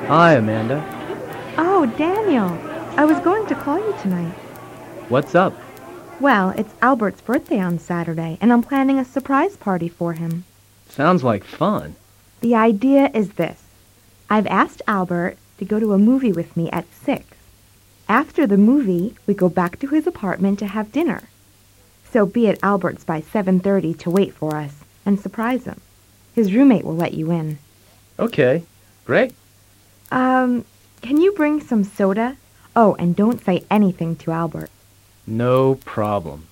Hi, Amanda. Oh, Daniel. I was going to call you tonight. What's up? Well, it's Albert's birthday on Saturday, and I'm planning a surprise party for him. Sounds like fun. The idea is this. I've asked Albert to go to a movie with me at 6. After the movie, we go back to his apartment to have dinner. So be at Albert's by 7:30 to wait for us and surprise him. His roommate will let you in. Okay, great. Can you bring some soda? Oh, and don't say anything to Albert. No problem.